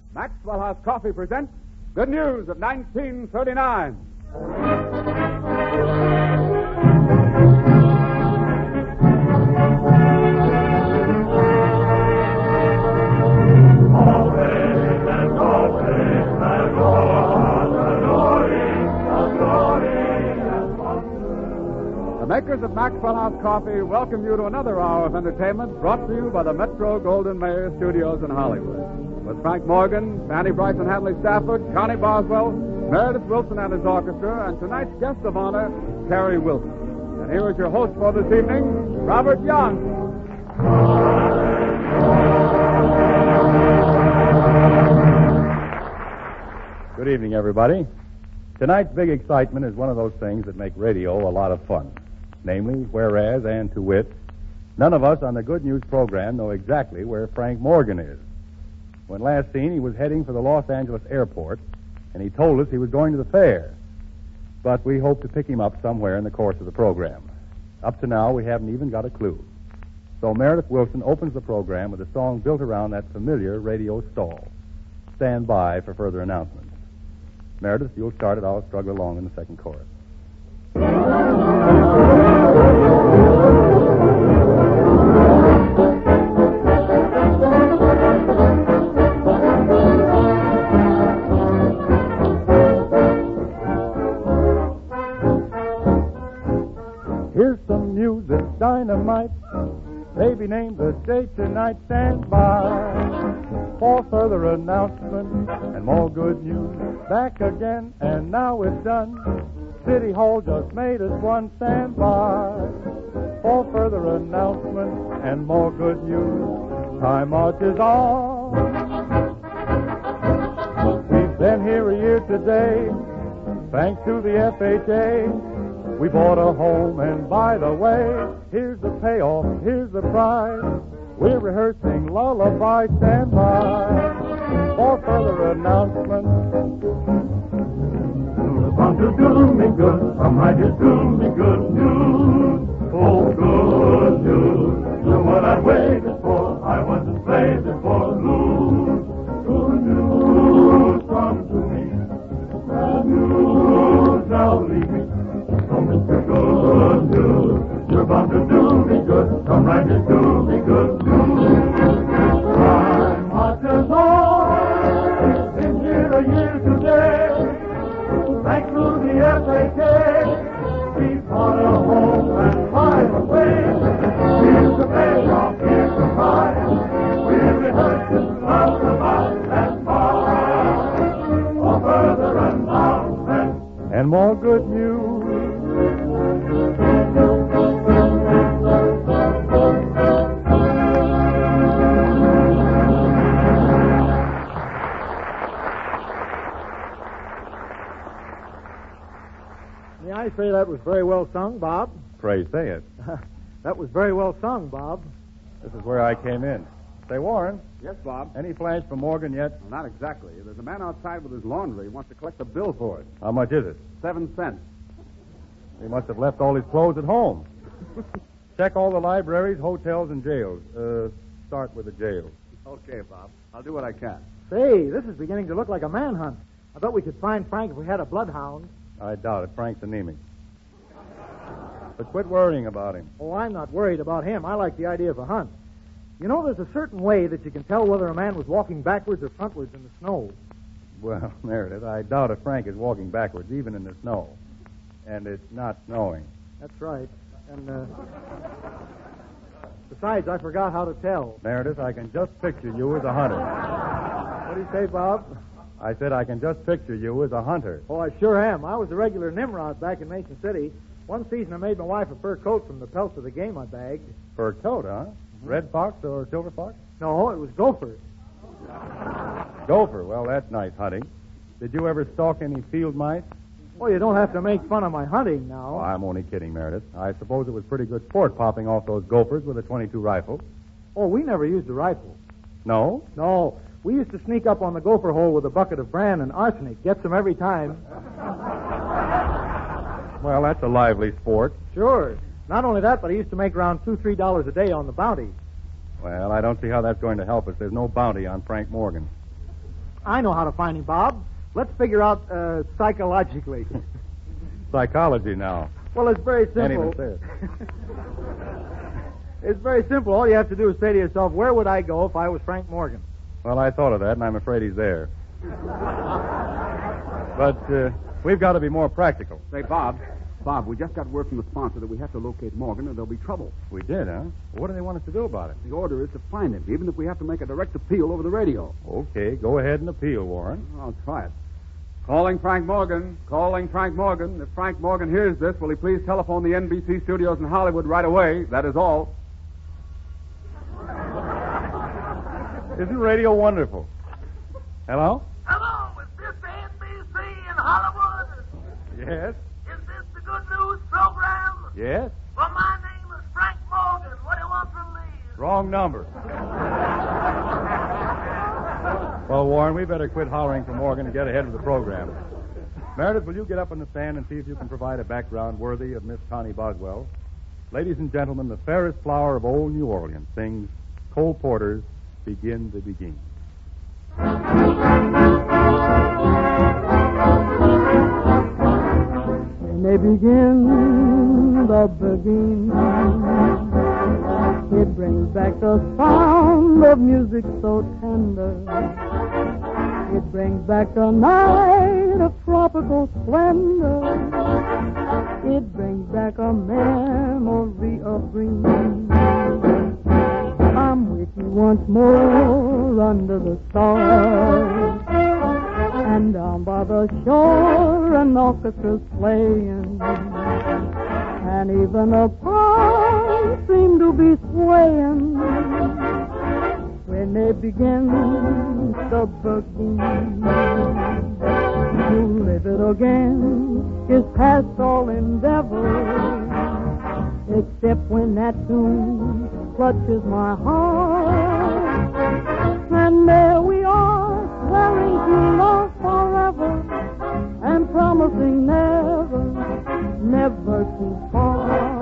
Maxwell House Coffee presents Good News of 1939. The makers of Maxwell House Coffee welcome you to another hour of entertainment brought to you by the Metro Golden Mayer Studios in Hollywood. With Frank Morgan, Fanny Bryson Hadley Stafford, Connie Boswell, Meredith Wilson and his orchestra, and tonight's guest of honor, Terry Wilson. And here is your host for this evening, Robert Young. Good evening, everybody. Tonight's big excitement is one of those things that make radio a lot of fun. Namely, whereas and to wit, none of us on the Good News program know exactly where Frank Morgan is. When last seen, he was heading for the Los Angeles airport, and he told us he was going to the fair. But we hope to pick him up somewhere in the course of the program. Up to now, we haven't even got a clue. So Meredith Wilson opens the program with a song built around that familiar radio stall. Stand by for further announcements. Meredith, you'll start it. I'll struggle along in the second chorus. Here's some news that's dynamite. Baby named the date tonight. Stand by for further announcement and more good news. Back again, and now it's done. City Hall just made us one. Stand by for further announcement and more good news. Time marches on. We've been here a year today, thanks to the FHA. We bought a home, and by the way, here's the payoff, here's the prize. We're rehearsing lullaby. Stand by for further announcements. Bound to do me good, some right here do me good news. Oh, good news. You're what I waited for. I wasn't slated for lose. Good news come to me. Bad news now leave me. So Mr. Good News, you're bound to do me good. Come right here, do me good news. Time marches on. Been here a year today. Thanks to the FHA, we bought a home and by the way, here's the payoff, here's the prize. We're rehearsing lullaby and by for further announcement and more good news. May I say that was very well sung, Bob? Pray say it. That was very well sung, Bob. This is where I came in. Say, Warren, Yes, Bob? any flash from Morgan yet? Well, not exactly. There's a man outside with his laundry. He wants to collect a bill for it. How much is it? 7 cents. He must have left all his clothes at home. Check all the libraries, hotels, and jails. Start with the jails. Okay, Bob. I'll do what I can. Say, this is beginning to look like a manhunt. I bet we could find Frank if we had a bloodhound. I doubt it. Frank's anemic. But quit worrying about him. Oh, I'm not worried about him. I like the idea of a hunt. You know, there's a certain way that you can tell whether a man was walking backwards or frontwards in the snow. Well, Meredith, I doubt if Frank is walking backwards, even in the snow. And it's not snowing. That's right. And, besides, I forgot how to tell. Meredith, I can just picture you as a hunter. What do you say, Bob? I said I can just picture you as a hunter. Oh, I sure am. I was a regular Nimrod back in Mason City. One season I made my wife a fur coat from the pelts of the game I bagged. Fur coat, huh? Red fox or silver fox? No, it was gopher. Gopher. Well, that's nice hunting. Did you ever stalk any field mice? Well, you don't have to make fun of my hunting now. Oh, I'm only kidding, Meredith. I suppose it was pretty good sport popping off those gophers with a .22 rifle. Oh, we never used a rifle. No? No. We used to sneak up on the gopher hole with a bucket of bran and arsenic. Gets them every time. Well, that's a lively sport. Sure. Not only that, but I used to make around $2-3 a day on the bounty. Well, I don't see how that's going to help us. There's no bounty on Frank Morgan. I know how to find him, Bob. Let's figure out psychologically. Psychology now. Well, it's very Can't simple. even say it. It's very simple. All you have to do is say to yourself, where would I go if I was Frank Morgan? Well, I thought of that, and I'm afraid he's there. But we've got to be more practical. Say, Bob, we just got word from the sponsor that we have to locate Morgan or there'll be trouble. We did, huh? What do they want us to do about it? The order is to find him, even if we have to make a direct appeal over the radio. Okay, go ahead and appeal, Warren. I'll try it. Calling Frank Morgan. If Frank Morgan hears this, will he please telephone the NBC studios in Hollywood right away? That is all. Isn't radio wonderful? Hello? Hello, is this the NBC in Hollywood? Yes? Is this the Good News program? Yes? Well, my name is Frank Morgan. What do you want from me? Wrong number. Well, Warren, we better quit hollering for Morgan and get ahead of the program. Meredith, will you get up on the stand and see if you can provide a background worthy of Miss Connie Boswell? Ladies and gentlemen, the fairest flower of old New Orleans sings Cole Porter's Begin to Begin. When they begin the begin, it brings back the sound of music so tender. It brings back the night of tropical splendor. It brings back a memory of dreams. I'm with you once more under the stars, and down by the shore an orchestra's playing, and even the palms seem to be swaying. When they begin the begin, to live it again is past all endeavor, except when that tune clutches my heart, and there we are, swearing to love forever, and promising never, never to part.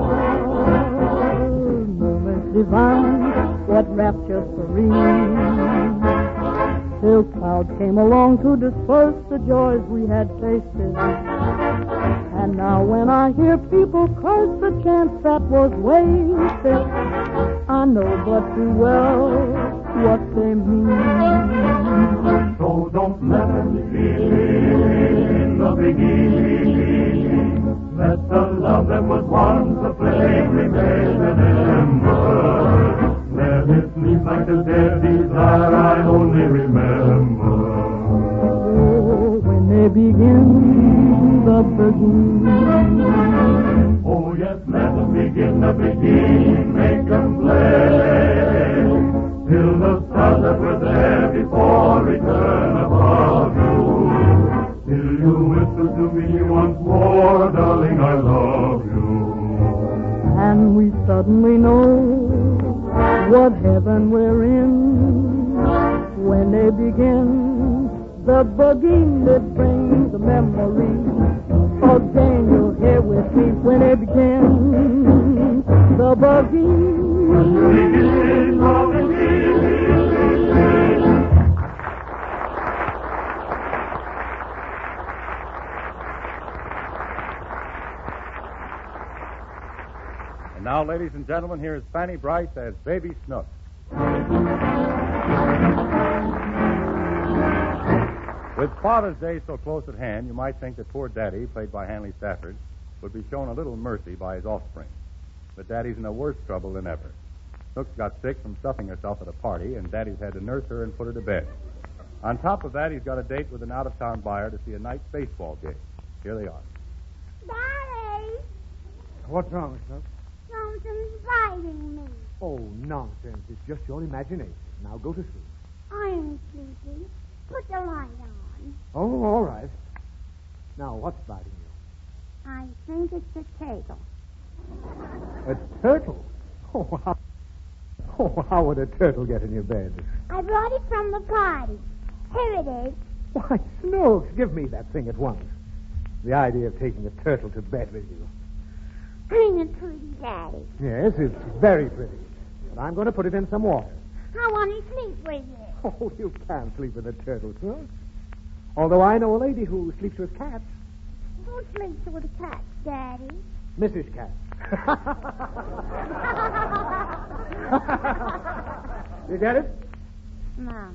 Moments divine, what rapture serene, till clouds came along to disperse the joys we had tasted. And now when I hear people curse the chance that was wasted, I know but too well what they mean. So don't let them begin the beginning. Let the love that was once a flame remain an ember. Let it sleep like the dead desire I only remember. Oh, when they begin the begin. Oh yes, let them begin the begin, make them play, till the stars that were there before return above you, till you whisper to me once more, darling, I love you. And we suddenly know what heaven we're in. When they begin the begin, it brings a memory. Again, you'll hear with me when they begin the begin. Begin the begin. And now, ladies and gentlemen, here is Fanny Brice as Baby Snook. With Father's Day so close at hand, you might think that poor Daddy, played by Hanley Stafford, would be shown a little mercy by his offspring. But Daddy's in a worse trouble than ever. Snook's got sick from stuffing herself at a party, and Daddy's had to nurse her and put her to bed. On top of that, he's got a date with an out-of-town buyer to see a night baseball game. Here they are. Daddy, What's wrong, Snook? something's biting me. Oh, nonsense. It's just your imagination. Now go to sleep. I ain't sleepy. Put the light on. Oh, all right. Now, what's biting you? I think it's a turtle. A turtle? How would a turtle get in your bed? I brought it from the party. Here it is. Why, Snooks, give me that thing at once. The idea of taking a turtle to bed with you. Ain't it pretty, Daddy? Yes, it's very pretty. But I'm going to put it in some water. I want to sleep with you. Oh, you can't sleep with a turtle, Snooks. Although I know a lady who sleeps with cats. Who sleeps with cats, Daddy? Mrs. Cat. You get it? No.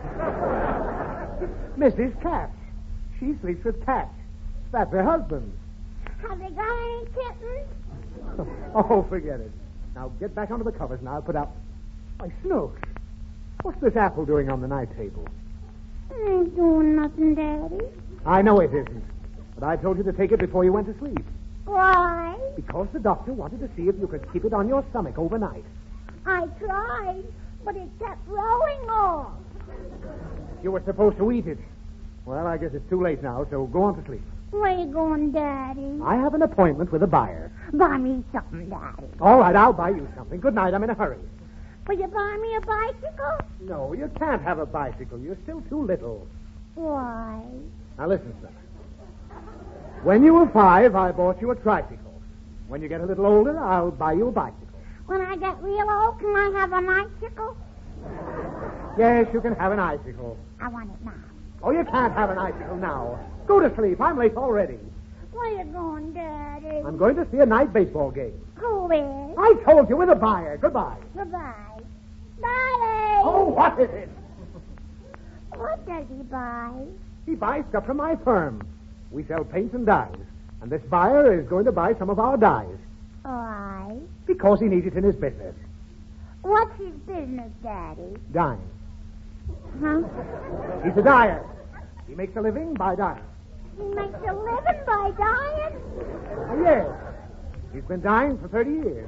Mrs. Cat. She sleeps with cats. That's her husband. Have they got any kittens? Oh, forget it. Now get back onto the covers and I'll put out. Why, Snooks, what's this apple doing on the night table? It ain't doing nothing, Daddy. I know it isn't. But I told you to take it before you went to sleep. Why? Because the doctor wanted to see if you could keep it on your stomach overnight. I tried, but it kept rolling off. You were supposed to eat it. Well, I guess it's too late now, so go on to sleep. Where you going, Daddy? I have an appointment with a buyer. Buy me something, Daddy. All right, I'll buy you something. Good night. I'm in a hurry. Will you buy me a bicycle? No, you can't have a bicycle. You're still too little. Why? Now listen, sir. When you were 5, I bought you a tricycle. When you get a little older, I'll buy you a bicycle. When I get real old, can I have an icicle? Yes, you can have an icicle. I want it now. Oh, you can't have an icicle now. Go to sleep. I'm late already. Where you going, Daddy? I'm going to see a night baseball game. Who is? I told you with a buyer. Goodbye. Goodbye. Daddy! Oh, what is it? What does he buy? He buys stuff from my firm. We sell paints and dyes. And this buyer is going to buy some of our dyes. Why? Because he needs it in his business. What's his business, Daddy? Dyeing. Huh? He's a dyer. He makes a living by dyeing. He makes a living by dying? Oh, yes. He's been dying for 30 years.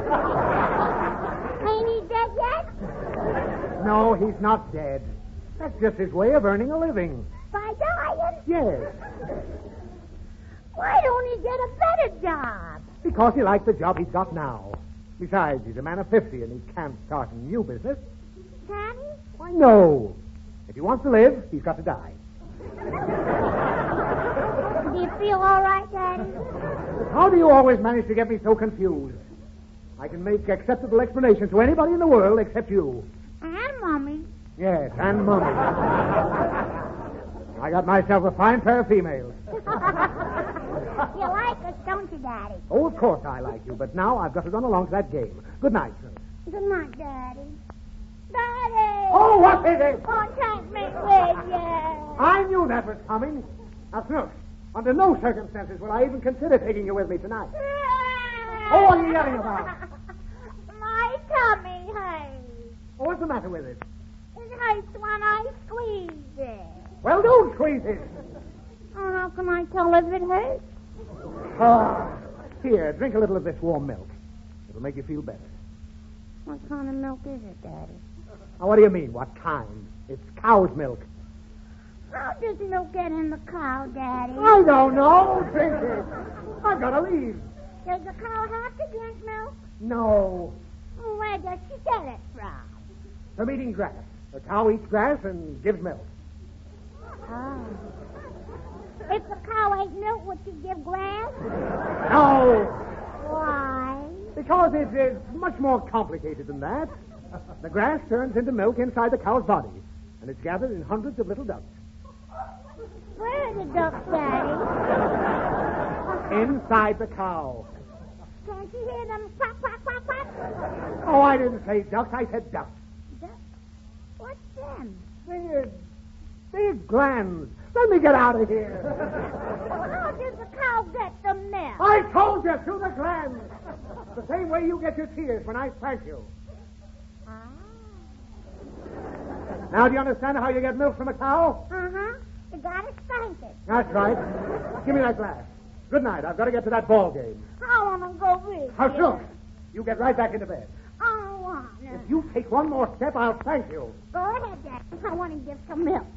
Ain't he dead yet? No, he's not dead. That's just his way of earning a living. By dying? Yes. Why don't he get a better job? Because he likes the job he's got now. Besides, he's a man of 50 and he can't start a new business. Can he? Why, no. If he wants to live, he's got to die. Do you feel all right, Daddy? How do you always manage to get me so confused? I can make acceptable explanations to anybody in the world except you. And Mommy. Yes, and Mummy. I got myself a fine pair of females. You like us, don't you, Daddy? Oh, of course I like you, but now I've got to run along to that game. Good night, sir. Good night, Daddy. Daddy! Oh, what is it? Oh, take me with you. I knew that was coming. Now, Snooks, under no circumstances will I even consider taking you with me tonight. Oh, what are you yelling about? My tummy hurts. Oh, what's the matter with it? It hurts when I squeeze it. Well, don't squeeze it. Oh, how can I tell if it hurts? Oh, here, drink a little of this warm milk. It'll make you feel better. What kind of milk is it, Daddy? Now, what do you mean, what kind? It's cow's milk. How does milk get in the cow, Daddy? I don't know. Drink it. I've got to leave. Does the cow have to drink milk? No. Where does she get it from? From eating grass. The cow eats grass and gives milk. Oh. If the cow ate milk, would she give grass? No. Why? Because it's much more complicated than that. The grass turns into milk inside the cow's body, and it's gathered in hundreds of little ducts. Where are the ducks, Daddy? Inside the cow. Can't you hear them quack, quack, quack, quack? Oh, I didn't say ducks. I said ducks. Ducks? What's them? Big glands. Let me get out of here. How does the cow get the milk? I told you, through the glands. The same way you get your tears when I spank you. Ah. Now, do you understand how you get milk from a cow? Uh-huh. You gotta spank it. That's right. Give me that glass. Good night. I've got to get to that ball game. I want to go with How you. soon? You get right back into bed. I don't want to. If you take one more step, I'll spank you. Go ahead, Daddy. I want to give some milk.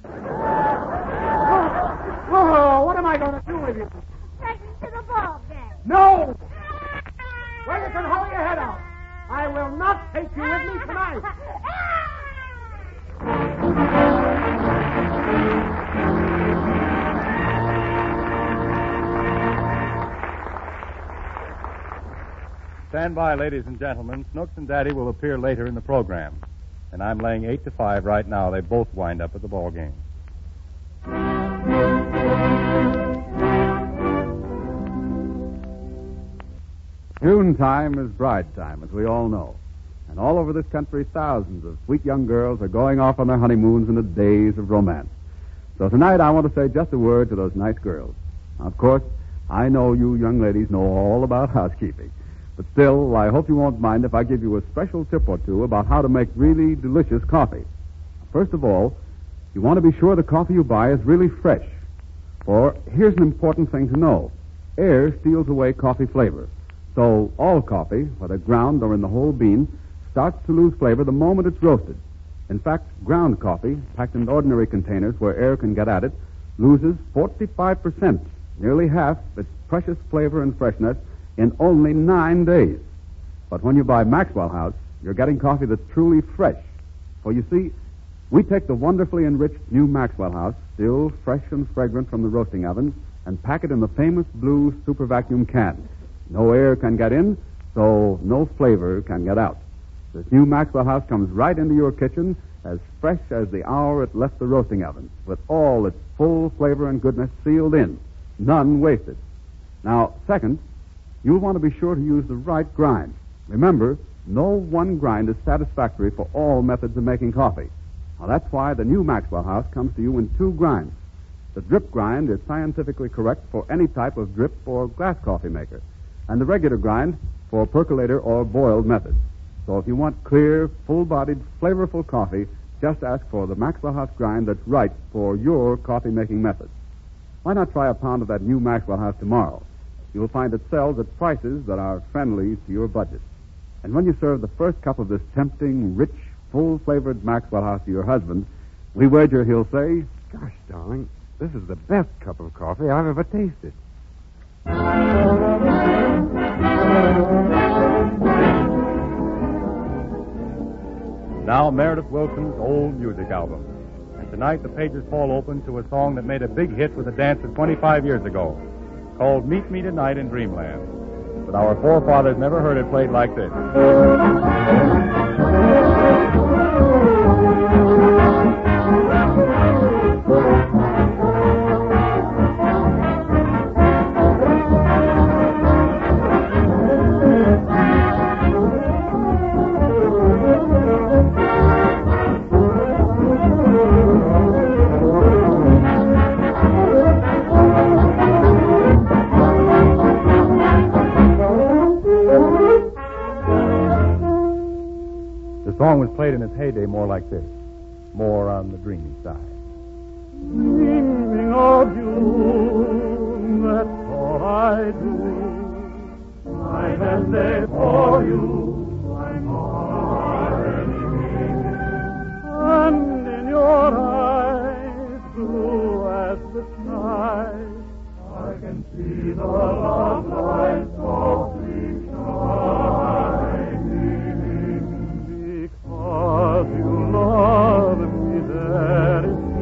Oh, what am I going to do with you? Take me to the ball game. No! Well, you can hold your head out. I will not take you with me tonight. Stand by, ladies and gentlemen. Snooks and Daddy will appear later in the program. And I'm laying 8-5 right now. They both wind up at the ball game. June time is bride time, as we all know. And all over this country, thousands of sweet young girls are going off on their honeymoons in the days of romance. So tonight I want to say just a word to those nice girls. Now, of course, I know you young ladies know all about housekeeping. But still, I hope you won't mind if I give you a special tip or two about how to make really delicious coffee. First of all, you want to be sure the coffee you buy is really fresh. For here's an important thing to know. Air steals away coffee flavor. So all coffee, whether ground or in the whole bean, starts to lose flavor the moment it's roasted. In fact, ground coffee, packed in ordinary containers where air can get at it, loses 45%, nearly half its precious flavor and freshness in only 9 days. But when you buy Maxwell House, you're getting coffee that's truly fresh. For you see, we take the wonderfully enriched new Maxwell House, still fresh and fragrant from the roasting ovens, and pack it in the famous blue super vacuum can. No air can get in, so no flavor can get out. This new Maxwell House comes right into your kitchen as fresh as the hour it left the roasting oven, with all its full flavor and goodness sealed in, none wasted. Now, second, you'll want to be sure to use the right grind. Remember, no one grind is satisfactory for all methods of making coffee. Now, that's why the new Maxwell House comes to you in 2 grinds. The drip grind is scientifically correct for any type of drip or glass coffee maker, and the regular grind for percolator or boiled methods. So if you want clear, full-bodied, flavorful coffee, just ask for the Maxwell House grind that's right for your coffee-making method. Why not try a pound of that new Maxwell House tomorrow? You'll find it sells at prices that are friendly to your budget. And when you serve the first cup of this tempting, rich, full-flavored Maxwell House to your husband, we wager he'll say, "Gosh, darling, this is the best cup of coffee I've ever tasted." Now, Meredith Wilson's old music album. And tonight, the pages fall open to a song that made a big hit with a dancer 25 years ago, called Meet Me Tonight in Dreamland. But our forefathers never heard it played like this. The song was played in its heyday more like this, more on the dreamy side. Dreaming of you, that's all I do. Night and day for you, I'm already dreaming. And in your eyes, blue as the sky, I can see the love light softly shining. Because you love me, that is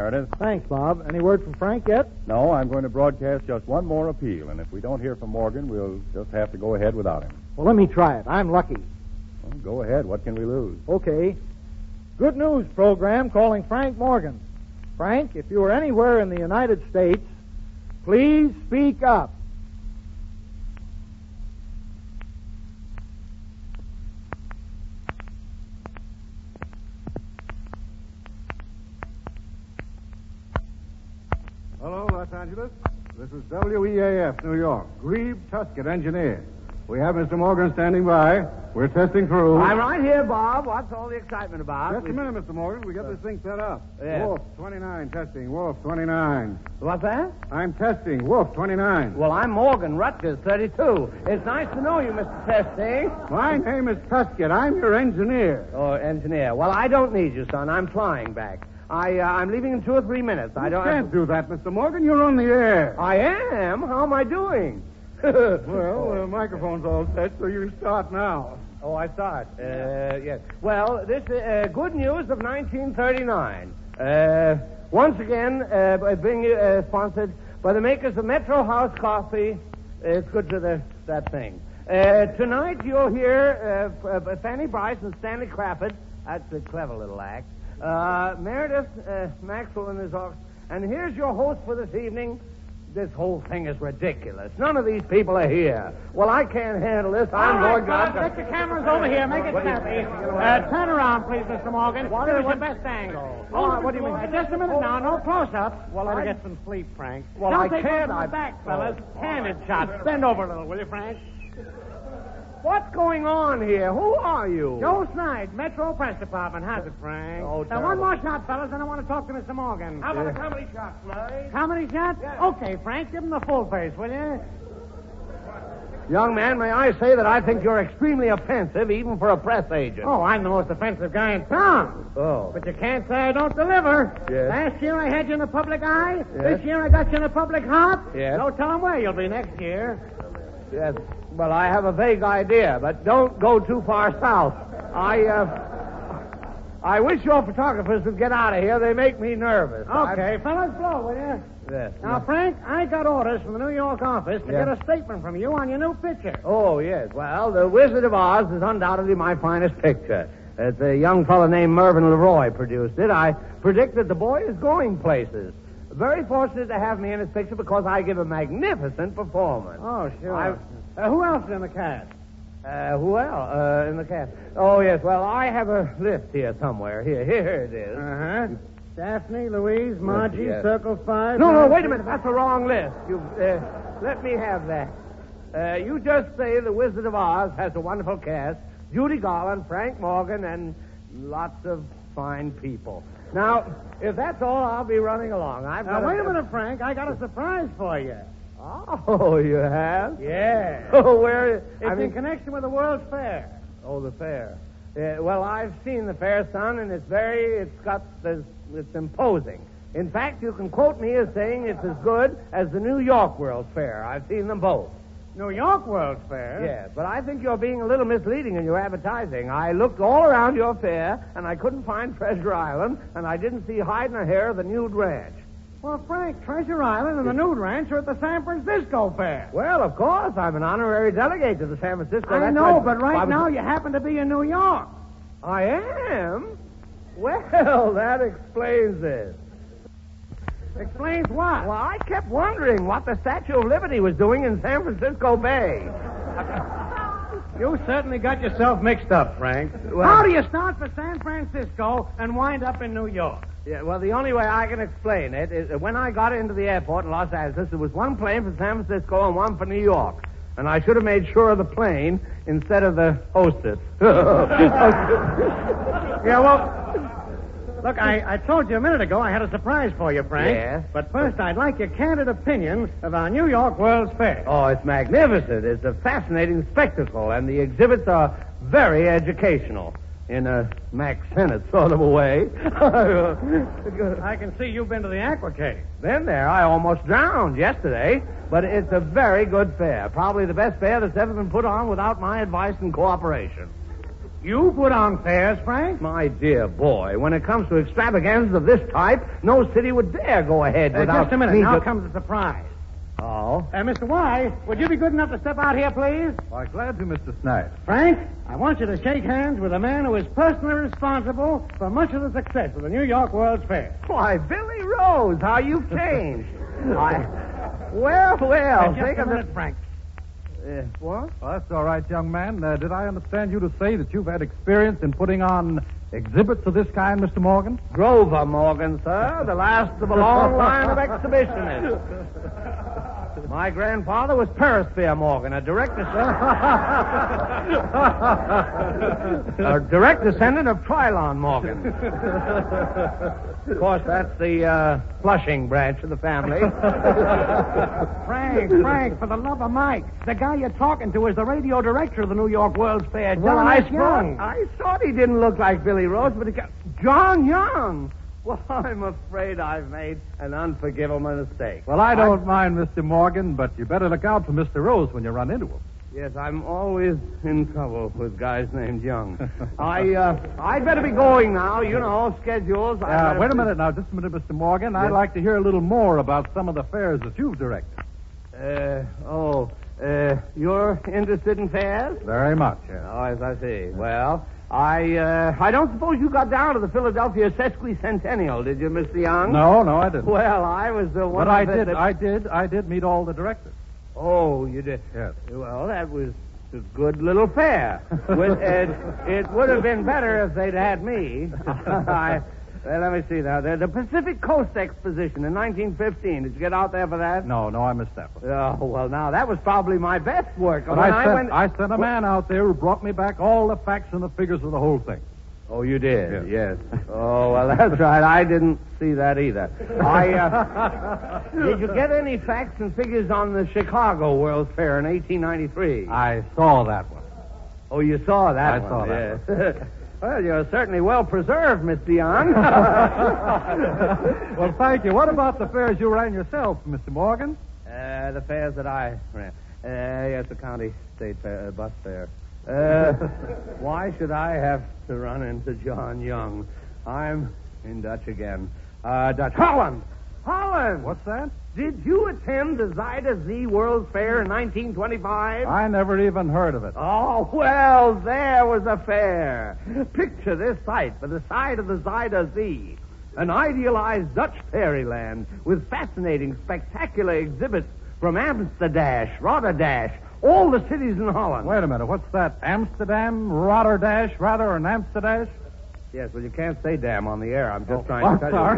Meredith. Thanks, Bob. Any word from Frank yet? No, I'm going to broadcast just one more appeal, and if we don't hear from Morgan, we'll just have to go ahead without him. Well, let me try it. I'm lucky. Well, go ahead. What can we lose? Okay. Good news program calling Frank Morgan. Frank, if you are anywhere in the United States, please speak up. Hello, Los Angeles. This is WEAF, New York. Grebe Tusket, engineer. We have Mr. Morgan standing by. We're testing through. I'm right here, Bob. What's all the excitement about? Just a minute, Mr. Morgan. We got this thing set up. Yeah. Wolf 29, testing. Wolf 29. What's that? I'm testing. Wolf 29. Well, I'm Morgan Rutgers, 32. It's nice to know you, Mr. Testing. My name is Tusket. I'm your engineer. Oh, engineer. Well, I don't need you, son. I'm flying back. I'm leaving in 2 or 3 minutes. I don't can't do that, Mr. Morgan. You're on the air. I am? How am I doing? Well, the microphone's all set, so you can start now. Oh, I start. Yes. Well, this good news of 1939. Once again, being sponsored by the makers of Metro House Coffee. It's good for that thing. Tonight you'll hear Fanny Bryce and Stanley Crappett. That's a clever little act. Meredith Maxwell in his office. And here's your host for this evening. This whole thing is ridiculous. None of these people are here. Well, I can't handle this. I'm going to... Get your cameras over here. Make it snappy. Turn around, please, Mr. Morgan. What is your best angle? What do you mean? Just a minute now. No close-ups. Well, Better I- get some sleep, Frank. Well, Don't I take can't. one from the back, fellas. Candid shots. Bend over a little, will you, Frank? What's going on here? Who are you? Joe Snide, Metro Press Department. How's it, Frank? Oh, now, one more shot, fellas, and I want to talk to Mr. Morgan. How about a comedy shot, Slade? Comedy shot? Okay, Frank, give him the full face, will you? Young man, may I say that I think you're extremely offensive, even for a press agent. Oh, I'm the most offensive guy in town. Oh. But you can't say I don't deliver. Yes. Last year I had you in the public eye. Yes. This year I got you in the public heart. Yes. No telling where you'll be next year. Yes. Well, I have a vague idea, but don't go too far south. I wish your photographers would get out of here. They make me nervous. Okay, fellas, blow, will you? Yes. Now, Frank, I got orders from the New York office to Yeah. get a statement from you on your new picture. Oh, yes. Well, The Wizard of Oz is undoubtedly my finest picture. It's a young fellow named Mervyn LeRoy produced it. I predict that the boy is going places. Very fortunate to have me in his picture because I give a magnificent performance. Oh, sure. Who else is in the cast? Who else in the cast? Oh, yes. Well, I have a list here somewhere. Here it is. Uh-huh. Daphne, Louise, Margie, Yes. Circle 5. No, wait a minute. That's the wrong list. Let me have that. You just say The Wizard of Oz has a wonderful cast. Judy Garland, Frank Morgan, and lots of fine people. Now, if that's all, I'll be running along. Now, wait a minute, Frank. I got a surprise for you. Oh, you have? Yeah. Oh, where? It's in connection with the World's Fair. Oh, the fair. Well, I've seen the fair, son, and it's imposing. In fact, you can quote me as saying it's as good as the New York World's Fair. I've seen them both. New York World's Fair? Yes, but I think you're being a little misleading in your advertising. I looked all around your fair, and I couldn't find Treasure Island, and I didn't see hide nor hair of the Nude Ranch. Well, Frank, Treasure Island and the Nude Ranch are at the San Francisco Fair. Well, of course, I'm an honorary delegate to the San Francisco. I That's know, why- but right why- now you happen to be in New York. I am? Well, that explains this. Explains what? Well, I kept wondering what the Statue of Liberty was doing in San Francisco Bay. You certainly got yourself mixed up, Frank. Well- How do you start for San Francisco and wind up in New York? Yeah, well, the only way I can explain it is when I got into the airport in Los Angeles, there was one plane for San Francisco and one for New York. And I should have made sure of the plane instead of the hostess. Yeah, well, look, I told you a minute ago I had a surprise for you, Frank. Yes? But first, I'd like your candid opinion of our New York World's Fair. Oh, it's magnificent. It's a fascinating spectacle, and the exhibits are very educational. In a Max Sennett sort of a way. I can see you've been to the Aqua Cave. Been there. I almost drowned yesterday. But it's a very good fair. Probably the best fair that's ever been put on without my advice and cooperation. You put on fairs, Frank? My dear boy, when it comes to extravaganzas of this type, no city would dare go ahead without... Just a minute. Now comes the surprise. Oh? Mr. Y, would you be good enough to step out here, please? Why, glad to, Mr. Snipe. Frank, I want you to shake hands with a man who is personally responsible for much of the success of the New York World's Fair. Why, Billy Rose, how you've changed. Well, Think of it, Frank. What? Well, that's all right, young man. Did I understand you to say that you've had experience in putting on exhibits of this kind, Mr. Morgan? Grover Morgan, sir, the last of a long line of exhibitionists. My grandfather was Perisphere Morgan, a direct descendant of Trilon Morgan. Of course, that's the Flushing branch of the family. Frank, for the love of Mike, the guy you're talking to is the radio director of the New York World's Fair, John S. Young. I thought he didn't look like Billy Rose, but he got... John Young! Well, I'm afraid I've made an unforgivable mistake. Well, I don't mind, Mr. Morgan, but you better look out for Mr. Rose when you run into him. Yes, I'm always in trouble with guys named Young. I'd better be going now. You know, schedules. Wait a minute now. Just a minute, Mr. Morgan. Yes. I'd like to hear a little more about some of the fairs that you've directed. You're interested in fairs? Very much, yes. Oh, yes, I see. Well... I don't suppose you got down to the Philadelphia Sesquicentennial, did you, Mr. Young? No, I didn't. Well, I was the one. But I did meet all the directors. Oh, you did? Yes. Well, that was a good little fair. It would have been better if they'd had me. Let me see now. The Pacific Coast Exposition in 1915. Did you get out there for that? No, I missed that one. Oh, well, now, that was probably my best work. But I sent a man out there who brought me back all the facts and the figures of the whole thing. Oh, you did? Yes. Oh, well, that's right. I didn't see that either. Did you get any facts and figures on the Chicago World's Fair in 1893? I saw that one. Oh, you saw that one? I saw that one. Well, you're certainly well preserved, Mr. Young. Well, thank you. What about the fairs you ran yourself, Mr. Morgan? The fairs that I ran. Yes, the county state fair, bus fair. Why should I have to run into John Young? I'm in Dutch again. Dutch. Holland! What's that? Did you attend the Zida Z World's Fair in 1925? I never even heard of it. Oh, well, there was a fair. Picture this sight by the side of the Zida Z. An idealized Dutch fairyland with fascinating, spectacular exhibits from Amsterdam, Rotterdam, all the cities in Holland. Wait a minute. What's that? Amsterdam, Rotterdam, or an Amsterdam? Yes, well, you can't say damn on the air. I'm just trying to tell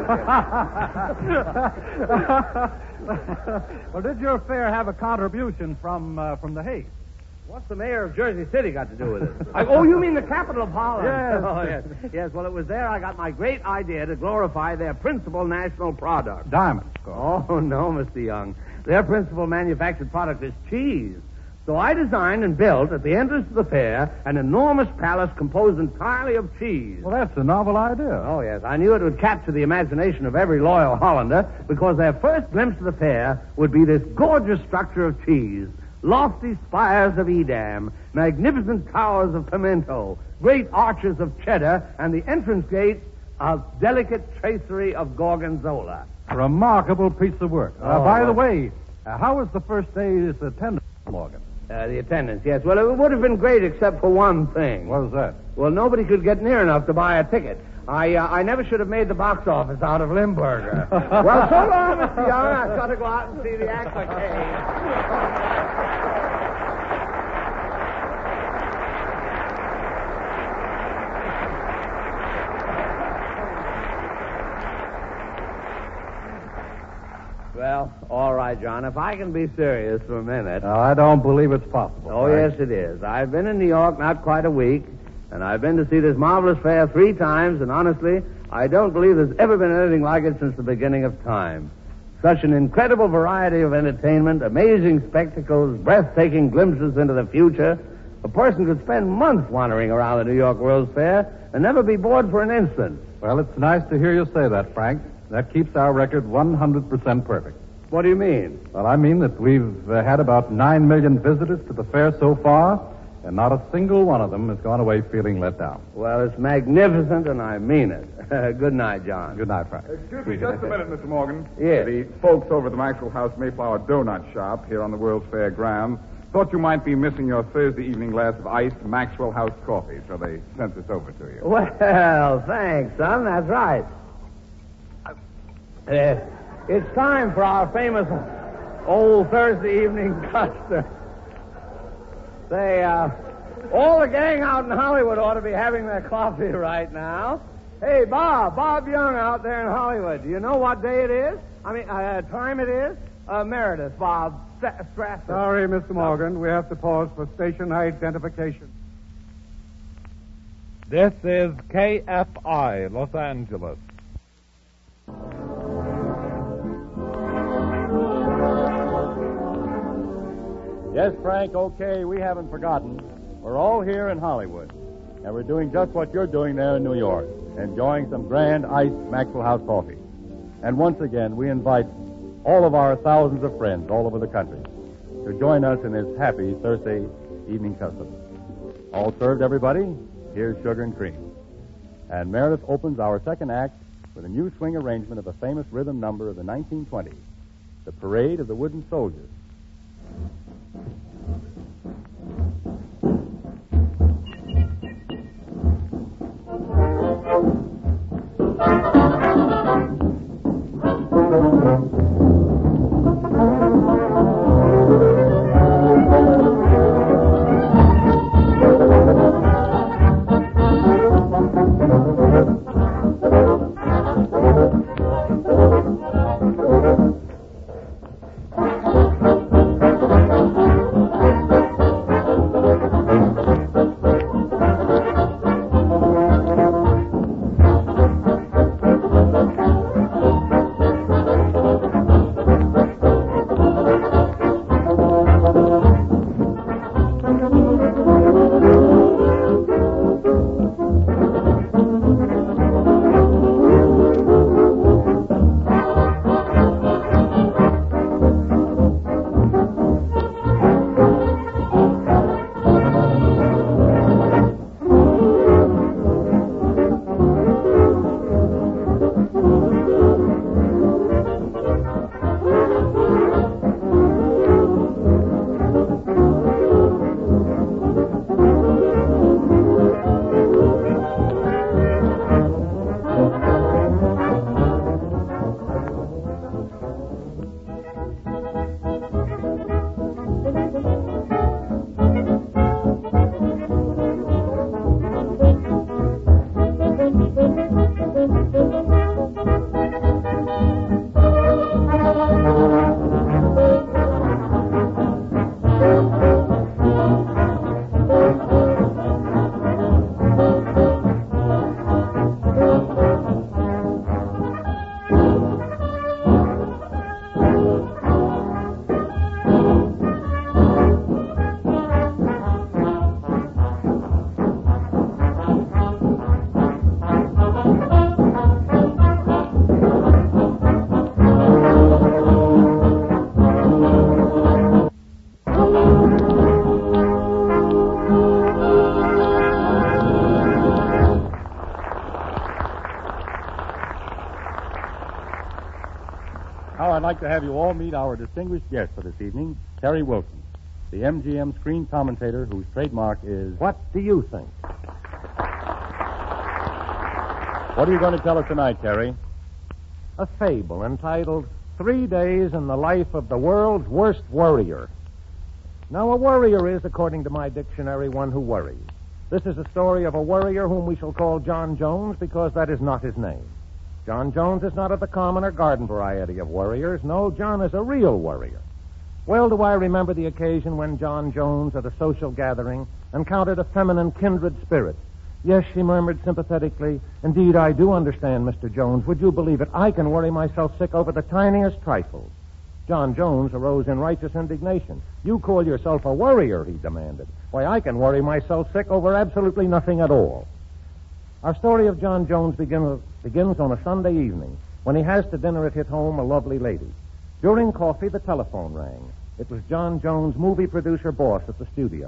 you. Well, did your fair have a contribution from The Hague? What's the mayor of Jersey City got to do with it? You mean the capital of Holland? Yes. Oh, yes. Yes, well, it was there I got my great idea to glorify their principal national product. Diamonds, of course. Oh, no, Mr. Young. Their principal manufactured product is cheese. So I designed and built, at the entrance of the fair, an enormous palace composed entirely of cheese. Well, that's a novel idea. Oh, yes. I knew it would capture the imagination of every loyal Hollander, because their first glimpse of the fair would be this gorgeous structure of cheese. Lofty spires of Edam, magnificent towers of pimento, great arches of cheddar, and the entrance gate of delicate tracery of gorgonzola. Remarkable piece of work. By the way, how was the first day's attendance, Morgan? The attendance, yes. Well, it would have been great except for one thing. What was that? Well, nobody could get near enough to buy a ticket. I never should have made the box office out of Limburger. Well, so long, Mr. Young. I've got to go out and see the applique. Well, all right, John. If I can be serious for a minute. No, I don't believe it's possible. Oh, right? Yes, it is. I've been in New York not quite a week, and I've been to see this marvelous fair 3 times, and honestly, I don't believe there's ever been anything like it since the beginning of time. Such an incredible variety of entertainment, amazing spectacles, breathtaking glimpses into the future. A person could spend months wandering around the New York World's Fair and never be bored for an instant. Well, it's nice to hear you say that, Frank. That keeps our record 100% perfect. What do you mean? Well, I mean that we've had about 9 million visitors to the fair so far, And not a single one of them has gone away feeling let down. Well, it's magnificent, and I mean it. Good night, John. Good night, Frank. Excuse me just a minute, Mr. Morgan. Yes. The folks over at the Maxwell House Mayflower Donut Shop here on the World's Fair grounds thought you might be missing your Thursday evening glass of iced Maxwell House coffee, so they sent this over to you. Well, thanks, son. That's right. It's time for our famous old Thursday evening custard. Say, all the gang out in Hollywood ought to be having their coffee right now. Hey, Bob Young out there in Hollywood. Do you know what day it is? Time it is? Meredith, Bob Strasser. Sorry, Mr. Morgan. We have to pause for station identification. This is KFI, Los Angeles. Yes, Frank, okay, we haven't forgotten. We're all here in Hollywood, and we're doing just what you're doing there in New York, enjoying some grand iced Maxwell House coffee. And once again, we invite all of our thousands of friends all over the country to join us in this happy Thursday evening custom. All served, everybody. Here's sugar and cream. And Meredith opens our second act with a new swing arrangement of a famous rhythm number of the 1920s, The Parade of the Wooden Soldiers. I'd like to have you all meet our distinguished guest for this evening, Terry Wilson, the MGM screen commentator whose trademark is... What do you think? What are you going to tell us tonight, Terry? A fable entitled 3 Days in the Life of the World's Worst Worrier. Now, a worrier is, according to my dictionary, one who worries. This is a story of a worrier whom we shall call John Jones because that is not his name. John Jones is not of the common or garden variety of worriers. No, John is a real worrier. Well do I remember the occasion when John Jones, at a social gathering, encountered a feminine kindred spirit. Yes, she murmured sympathetically, "Indeed, I do understand, Mr. Jones. Would you believe it? I can worry myself sick over the tiniest trifles." John Jones arose in righteous indignation. "You call yourself a worrier," he demanded. "Why, I can worry myself sick over absolutely nothing at all." Our story of John Jones begins on a Sunday evening when he has to dinner at his home a lovely lady. During coffee, the telephone rang. It was John Jones' movie producer boss at the studio.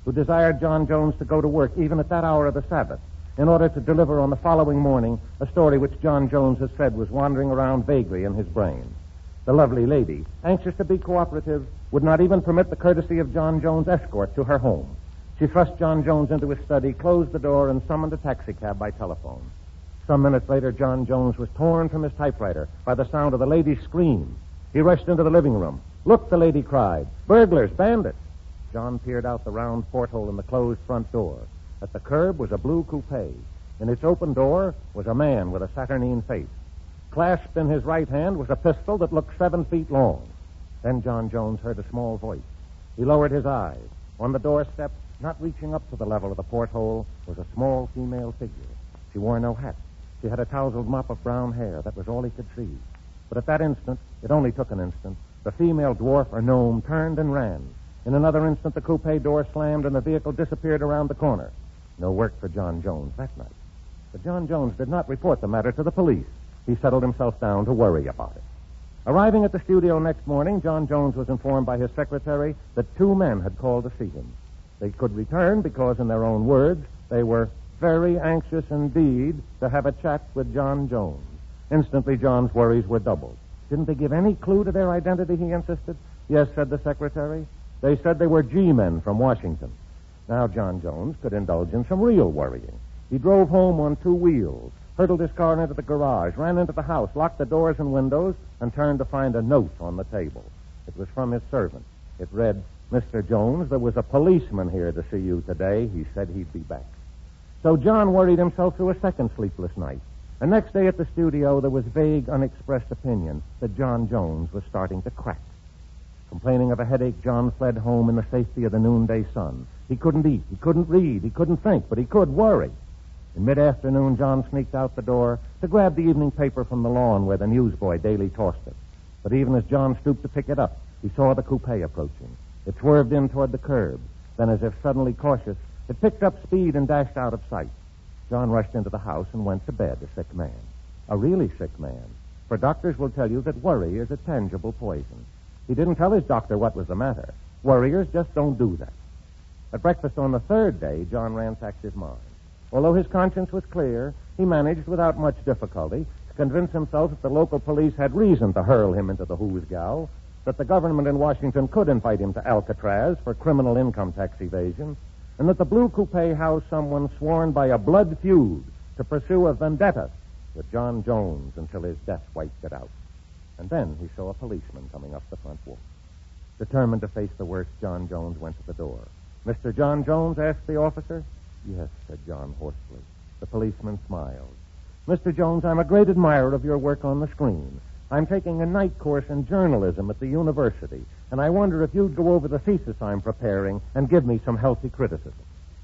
who desired John Jones to go to work even at that hour of the Sabbath in order to deliver on the following morning a story which John Jones has said was wandering around vaguely in his brain. The lovely lady, anxious to be cooperative, would not even permit the courtesy of John Jones' escort to her home. She thrust John Jones into his study, closed the door, and summoned a taxicab by telephone. Some minutes later, John Jones was torn from his typewriter by the sound of the lady's scream. He rushed into the living room. "Look," the lady cried. "Burglars, bandits." John peered out the round porthole in the closed front door. At the curb was a blue coupe. In its open door was a man with a saturnine face. Clasped in his right hand was a pistol that looked 7 feet long. Then John Jones heard a small voice. He lowered his eyes. On the doorstep, not reaching up to the level of the porthole, was a small female figure. She wore no hat. She had a tousled mop of brown hair. That was all he could see. But at that instant, it only took an instant, the female dwarf or gnome turned and ran. In another instant, the coupe door slammed and the vehicle disappeared around the corner. No work for John Jones that night. But John Jones did not report the matter to the police. He settled himself down to worry about it. Arriving at the studio next morning, John Jones was informed by his secretary that 2 men had called to see him. They could return because, in their own words, they were very anxious indeed to have a chat with John Jones. Instantly, John's worries were doubled. Didn't they give any clue to their identity, he insisted? Yes, said the secretary. They said they were G-men from Washington. Now John Jones could indulge in some real worrying. He drove home on 2 wheels, hurtled his car into the garage, ran into the house, locked the doors and windows, and turned to find a note on the table. It was from his servant. It read, "Mr. Jones, there was a policeman here to see you today. He said he'd be back." So John worried himself through a second sleepless night. The next day at the studio, there was vague, unexpressed opinion that John Jones was starting to crack. Complaining of a headache, John fled home in the safety of the noonday sun. He couldn't eat, he couldn't read, he couldn't think, but he could worry. In mid-afternoon, John sneaked out the door to grab the evening paper from the lawn where the newsboy daily tossed it. But even as John stooped to pick it up, he saw the coupe approaching. It swerved in toward the curb. Then, as if suddenly cautious, it picked up speed and dashed out of sight. John rushed into the house and went to bed, a sick man. A really sick man. For doctors will tell you that worry is a tangible poison. He didn't tell his doctor what was the matter. Worriers just don't do that. At breakfast on the 3rd day, John ransacked his mind. Although his conscience was clear, he managed without much difficulty to convince himself that the local police had reason to hurl him into the hoosgow, that the government in Washington could invite him to Alcatraz for criminal income tax evasion, and that the blue coupe housed someone sworn by a blood feud to pursue a vendetta with John Jones until his death wiped it out. And then he saw a policeman coming up the front walk. Determined to face the worst, John Jones went to the door. "Mr. John Jones?" asked the officer. "Yes," said John hoarsely. The policeman smiled. "Mr. Jones, I'm a great admirer of your work on the screen. I'm taking a night course in journalism at the university, and I wonder if you'd go over the thesis I'm preparing and give me some healthy criticism."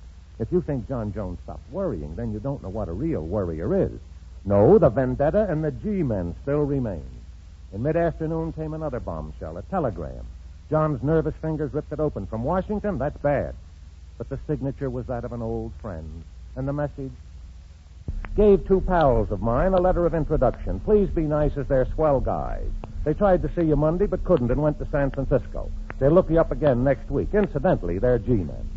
If you think John Jones stopped worrying, then you don't know what a real worrier is. No, the vendetta and the G-men still remain. In mid-afternoon came another bombshell, a telegram. John's nervous fingers ripped it open. "From Washington? That's bad." But the signature was that of an old friend, and the message: "Gave 2 pals of mine a letter of introduction. Please be nice as they're swell guys. They tried to see you Monday but couldn't and went to San Francisco. They'll look you up again next week. Incidentally, they're G-men."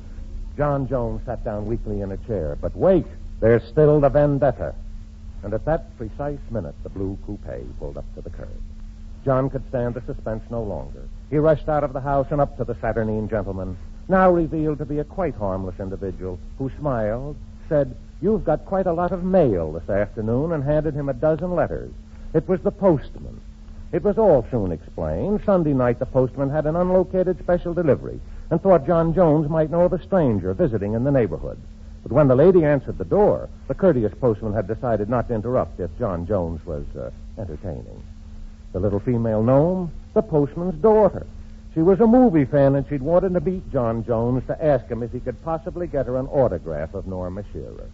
John Jones sat down weakly in a chair. But wait, there's still the vendetta. And at that precise minute, the blue coupe pulled up to the curb. John could stand the suspense no longer. He rushed out of the house and up to the saturnine gentleman, now revealed to be a quite harmless individual, who smiled, said, "You've got quite a lot of mail this afternoon," and handed him a dozen letters. It was the postman. It was all soon explained. Sunday night, the postman had an unlocated special delivery and thought John Jones might know of a stranger visiting in the neighborhood. But when the lady answered the door, the courteous postman had decided not to interrupt if John Jones was entertaining. The little female gnome, the postman's daughter. She was a movie fan, and she'd wanted to meet John Jones to ask him if he could possibly get her an autograph of Norma Shearer.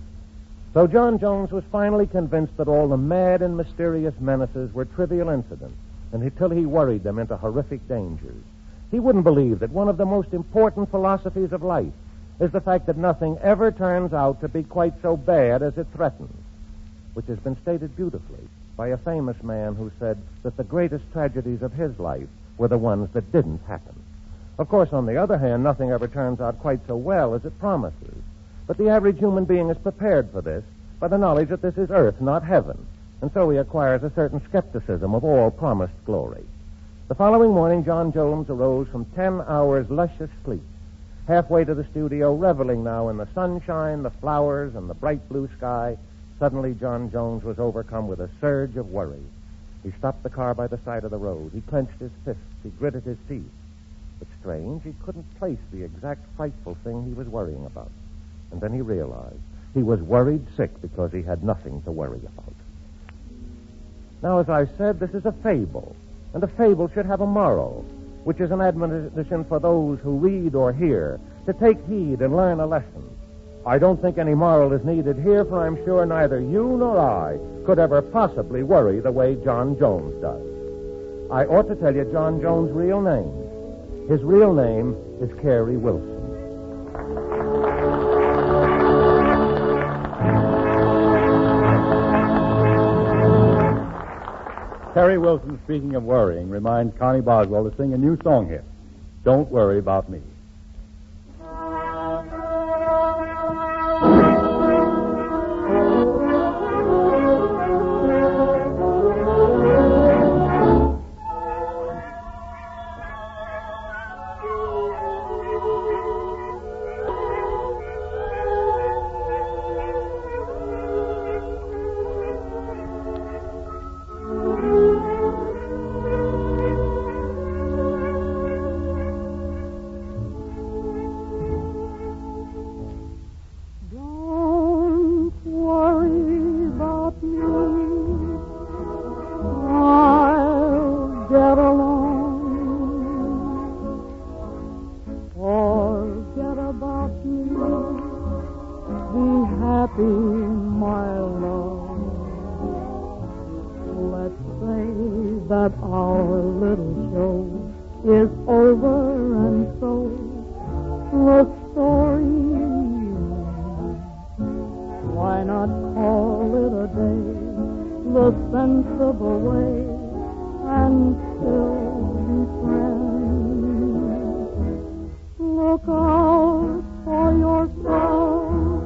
So John Jones was finally convinced that all the mad and mysterious menaces were trivial incidents, and until he worried them into horrific dangers. He wouldn't believe that one of the most important philosophies of life is the fact that nothing ever turns out to be quite so bad as it threatens, which has been stated beautifully by a famous man who said that the greatest tragedies of his life were the ones that didn't happen. Of course, on the other hand, nothing ever turns out quite so well as it promises. But the average human being is prepared for this by the knowledge that this is earth, not heaven, and so he acquires a certain skepticism of all promised glory. The following morning, John Jones arose from 10 hours' luscious sleep, halfway to the studio, reveling now in the sunshine, the flowers, and the bright blue sky. Suddenly, John Jones was overcome with a surge of worry. He stopped the car by the side of the road. He clenched his fists. He gritted his teeth. But strange, he couldn't place the exact frightful thing he was worrying about. And then he realized he was worried sick because he had nothing to worry about. Now, as I said, this is a fable, and a fable should have a moral, which is an admonition for those who read or hear to take heed and learn a lesson. I don't think any moral is needed here, for I'm sure neither you nor I could ever possibly worry the way John Jones does. I ought to tell you John Jones' real name. His real name is Cary Wilson. Cary Wilson, speaking of worrying, reminds Connie Boswell to sing a new song here, Don't Worry About Me. That our little show is over, and so the story ends. Why not call it a day, the sensible way, and still be friends? Look out for yourself,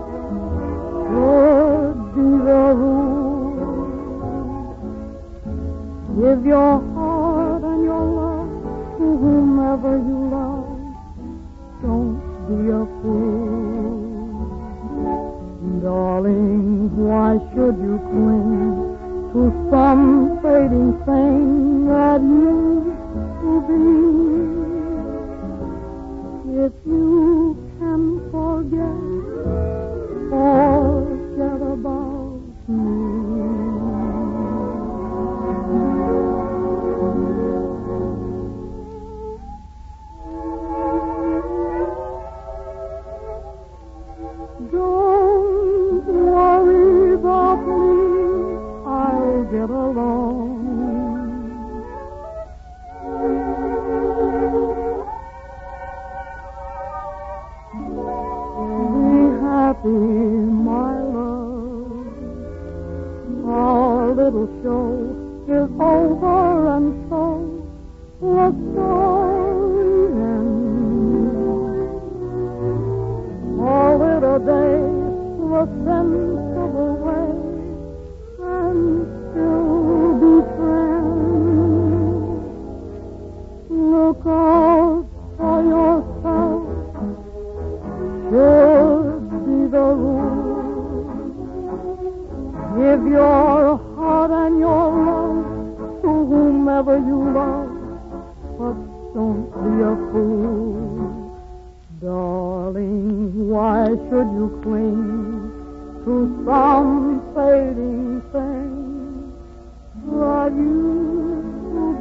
should be the rule. Give your heart and your love to whomever you love. Don't be a fool. Darling, why should you cling to some fading thing that used to be? If you can forget about me. Don't worry about me, I'll get along. Be happy, my love. Our little show is over, and so the story ends. Call it a day, the sensible way, and still be friends. Look out for yourself, should be the rule. Give your heart and your love to whomever you love, but don't be a fool. Darling, why should you cling to some fading thing that used to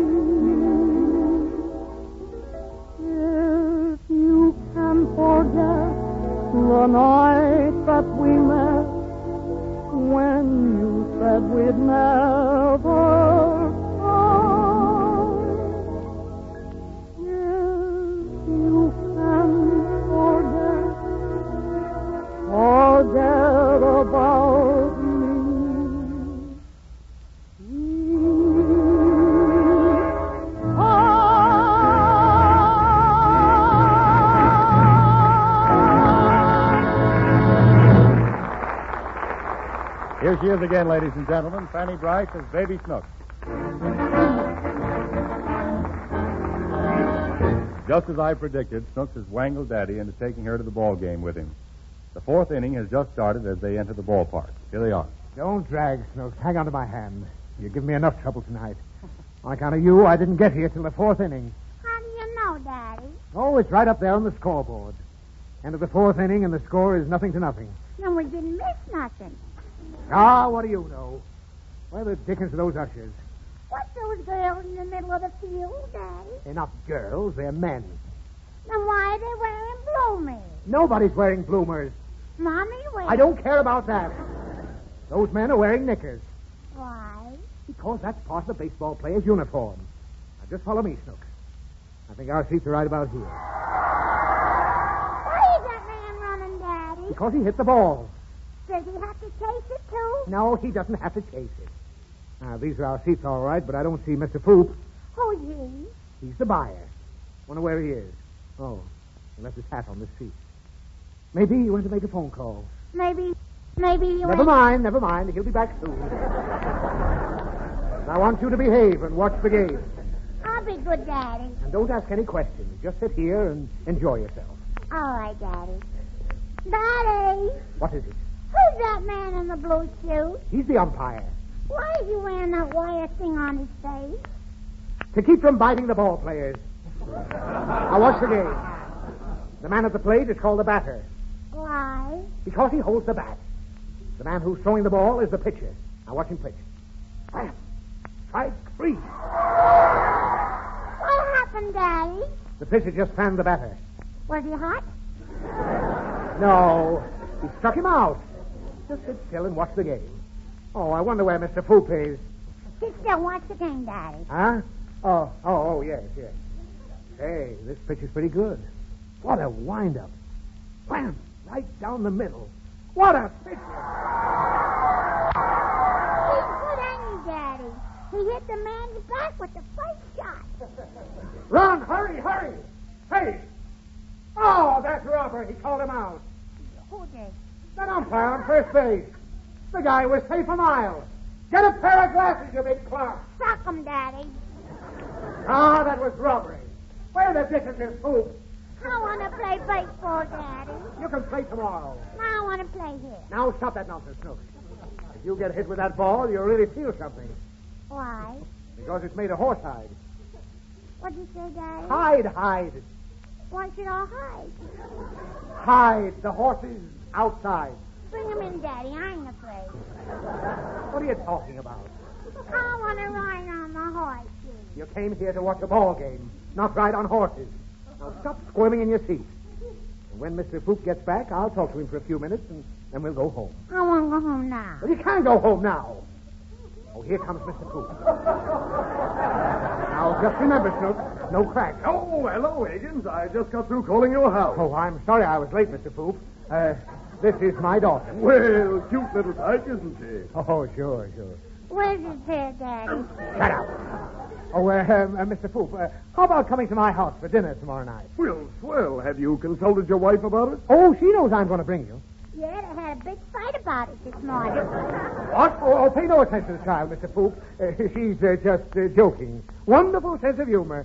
be? If you can forget the night that we met, when you said we'd never part, if you forget about me. We are she is again, ladies and gentlemen, Fanny Bryce as Baby Snooks. Just as I predicted, Snooks has wangled Daddy into taking her to the ball game with him. The fourth inning has just started as they enter the ballpark. Here they are. Don't drag, Snooks. Hang on to my hand. You give me enough trouble tonight. On account of you, I didn't get here till the fourth inning. How do you know, Daddy? Oh, it's right up there on the scoreboard. End of the fourth inning, and the score is 0-0. Then we didn't miss nothing. Ah, what do you know? Where the dickens are those ushers? What's those girls in the middle of the field, Daddy? They're not girls, they're men. Then why are they wearing bloomers? Nobody's wearing bloomers. Mommy wears... I don't care about that. Those men are wearing knickers. Why? Because that's part of the baseball player's uniform. Now, just follow me, Snooks. I think our seats are right about here. Why is that man running, Daddy? Because he hit the ball. Does he have to chase it, too? No, he doesn't have to chase it. Now, these are our seats, all right, but I don't see Mr. Poop. Who's he? He's the buyer. Wonder where he is. Oh, he left his hat on this seat. Maybe he went to make a phone call. Maybe you Never mind. He'll be back soon. I want you to behave and watch the game. I'll be good, Daddy. And don't ask any questions. Just sit here and enjoy yourself. All right, Daddy. Daddy! What is it? Who's that man in the blue suit? He's the umpire. Why is he wearing that wire thing on his face? To keep from biting the ball players. Now watch the game. The man at the plate is called the batter. Why? Because he holds the bat. The man who's throwing the ball is the pitcher. Now watch him pitch. Bam! Strike 3. What happened, Daddy? The pitcher just fanned the batter. Was he hot? No, he struck him out. Just sit still and watch the game. Oh, I wonder where Mr. Poop is. Sit still, watch the game, Daddy. Huh? Oh, yes. Hey, this pitch is pretty good. What a wind-up. Wham! Right down the middle. What a pitcher! He's good, ain't he, Daddy? He hit the man's back with the first shot. Run, hurry! Hey! Oh, that's Robert. He called him out. Who did? That umpire on first base. The guy was safe a mile. Get a pair of glasses, you big clown. Suck him, Daddy. Ah, that was robbery. Where the dickens is Poop? I want to play baseball, Daddy. You can play tomorrow. I want to play here. Now stop that nonsense, Snooks. If you get hit with that ball, you'll really feel something. Why? Because it's made of horsehide. What'd you say, Daddy? Hide. Why should I hide? Hide. The horse is outside. Bring him in, Daddy. I ain't afraid. What are you talking about? I want to ride on the horse. You came here to watch a ball game, not ride on horses. Now stop squirming in your seat. And when Mr. Poop gets back, I'll talk to him for a few minutes, and then we'll go home. I want to go home now. Well, you can't go home now. Oh, here comes Mr. Poop. Now, just remember, Snooks, no cracks. Oh, hello, Higgins. I just got through calling your house. Oh, I'm sorry I was late, Mr. Poop. This is my daughter. Well, cute little tyke, isn't she? Oh, sure. Where's his hair, Daddy? Shut up. Oh, Mr. Poop, how about coming to my house for dinner tomorrow night? Well, swell. Have you consulted your wife about it? Oh, she knows I'm going to bring you. Yeah, they had a big fight about it this morning. What? Oh, pay no attention to the child, Mr. Poop. She's just joking. Wonderful sense of humor.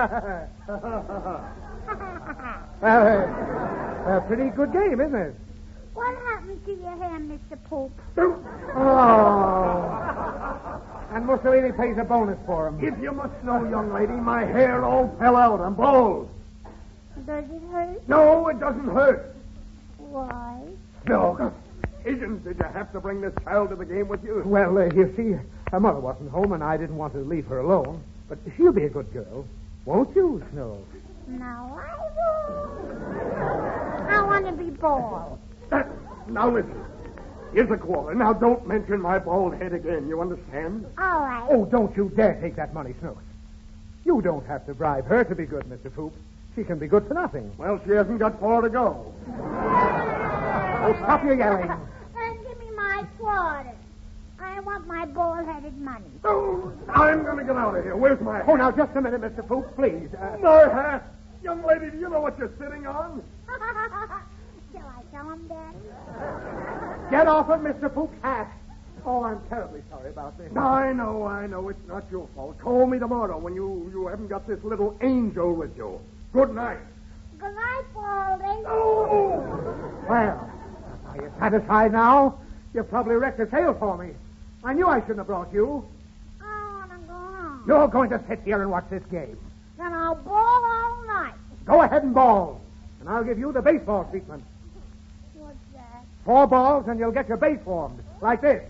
Pretty good game, isn't it? What happened to your hair, Mr. Poop? Oh. And Mussolini pays a bonus for him. If you must know, young lady, my hair all fell out. I'm bald. Does it hurt? No, it doesn't hurt. Why? No. Higgins, did you have to bring this child to the game with you? Well, you see, her mother wasn't home, and I didn't want to leave her alone. But she'll be a good girl. Won't you, Snow? No, I won't. I want to be bald. Now, listen. Here's a quarter. Now, don't mention my bald head again. You understand? All right. Oh, don't you dare take that money, Snooks. You don't have to bribe her to be good, Mr. Poop. She can be good for nothing. Well, she hasn't got far to go. Oh, stop your yelling. Give me my quarter. I want my bald-headed money. Oh, I'm going to get out of here. Where's my hat? Oh, now, just a minute, Mr. Poop, please. My hat? Young lady, do you know what you're sitting on? Shall I tell him, Daddy? Get off of Mr. Poop's hat. Oh, I'm terribly sorry about this. I know. It's not your fault. Call me tomorrow when you haven't got this little angel with you. Good night. Good night, Baldy. Oh! Well, are you satisfied now? You've probably wrecked a sale for me. I knew I shouldn't have brought you. I want to go home. You're going to sit here and watch this game. Then I'll ball all night. Go ahead and ball, and I'll give you the baseball treatment. What's that? 4 balls, and you'll get your base formed, like this.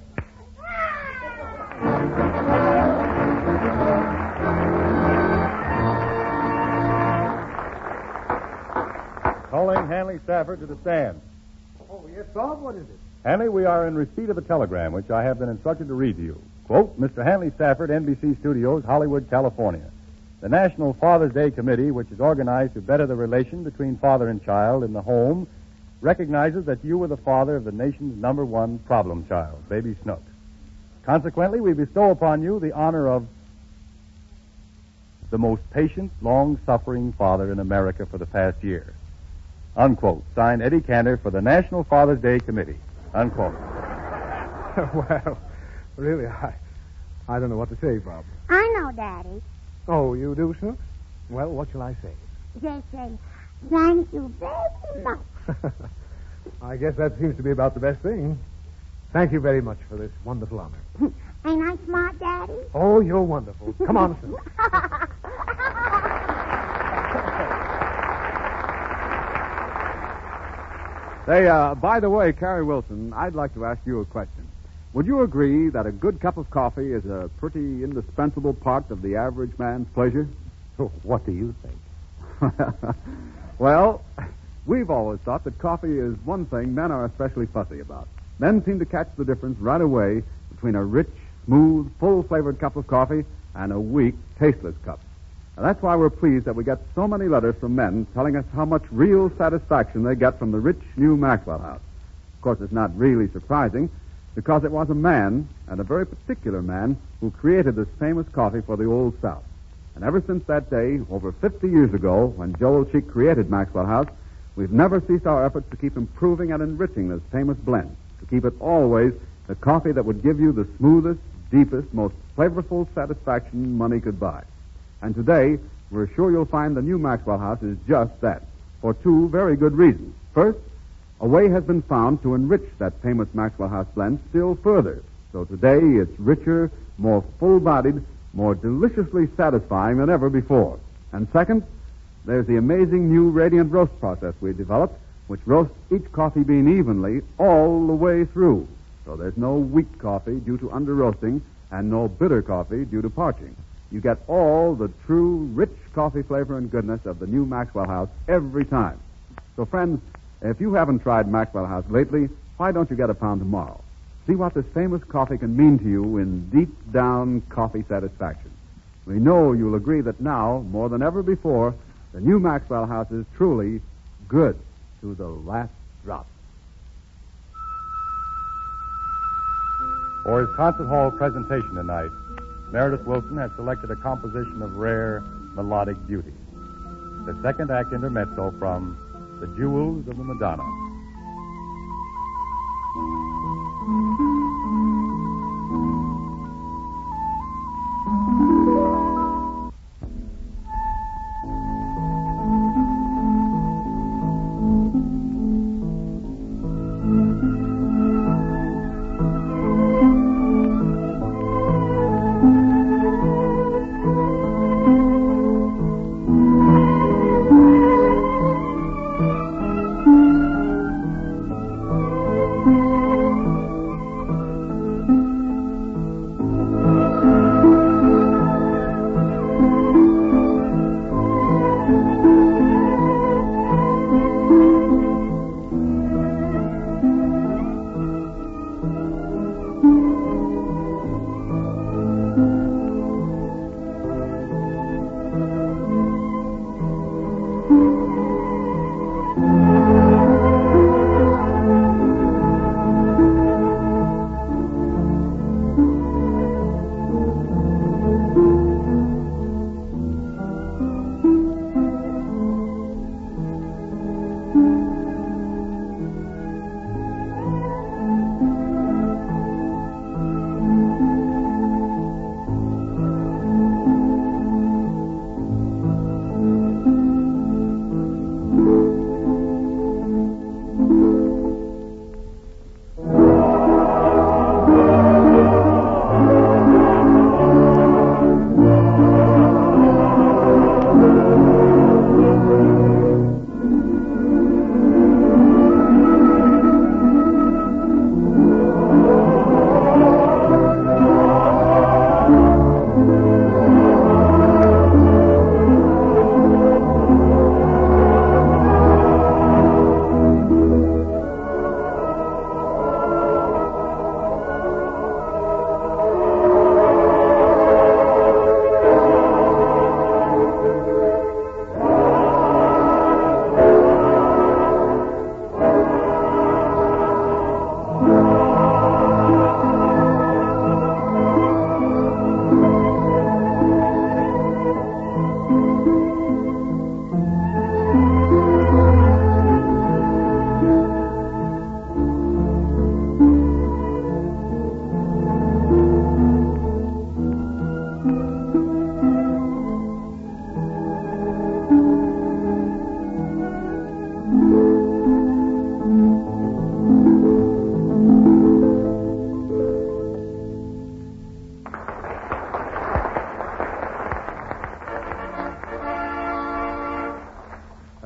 Calling Hanley Stafford to the stand. Oh, yes, Bob, what is it? Hanley, we are in receipt of a telegram which I have been instructed to read to you. Quote, Mr. Hanley Stafford, NBC Studios, Hollywood, California. The National Father's Day Committee, which is organized to better the relation between father and child in the home, recognizes that you were the father of the nation's #1 problem child, baby Snook. Consequently, we bestow upon you the honor of the most patient, long-suffering father in America for the past year. Unquote. Signed, Eddie Cantor for the National Father's Day Committee. Unquote. Well, really, I don't know what to say, Bob. I know, Daddy. Oh, you do, Snook? Well, what shall I say? Just say, thank you very much. I guess that seems to be about the best thing. Thank you very much for this wonderful honor. Ain't I smart, Daddy? Oh, you're wonderful. Come on, Snook. Say, by the way, Carrie Wilson, I'd like to ask you a question. Would you agree that a good cup of coffee is a pretty indispensable part of the average man's pleasure? What do you think? Well, we've always thought that coffee is one thing men are especially fussy about. Men seem to catch the difference right away between a rich, smooth, full-flavored cup of coffee and a weak, tasteless cup. And that's why we're pleased that we get so many letters from men telling us how much real satisfaction they get from the rich new Maxwell House. Of course, it's not really surprising, because it was a man, and a very particular man, who created this famous coffee for the Old South. And ever since that day, over 50 years ago, when Joel Cheek created Maxwell House, we've never ceased our efforts to keep improving and enriching this famous blend, to keep it always the coffee that would give you the smoothest, deepest, most flavorful satisfaction money could buy. And today, we're sure you'll find the new Maxwell House is just that, for 2 very good reasons. First, a way has been found to enrich that famous Maxwell House blend still further. So today, it's richer, more full-bodied, more deliciously satisfying than ever before. And second, there's the amazing new radiant roast process we developed, which roasts each coffee bean evenly all the way through. So there's no weak coffee due to under-roasting and no bitter coffee due to parching. You get all the true, rich coffee flavor and goodness of the new Maxwell House every time. So, friends, if you haven't tried Maxwell House lately, why don't you get a pound tomorrow? See what this famous coffee can mean to you in deep-down coffee satisfaction. We know you'll agree that now, more than ever before, the new Maxwell House is truly good to the last drop. For his concert hall presentation tonight, Meredith Wilson has selected a composition of rare melodic beauty. The second act intermezzo from The Jewels of the Madonna.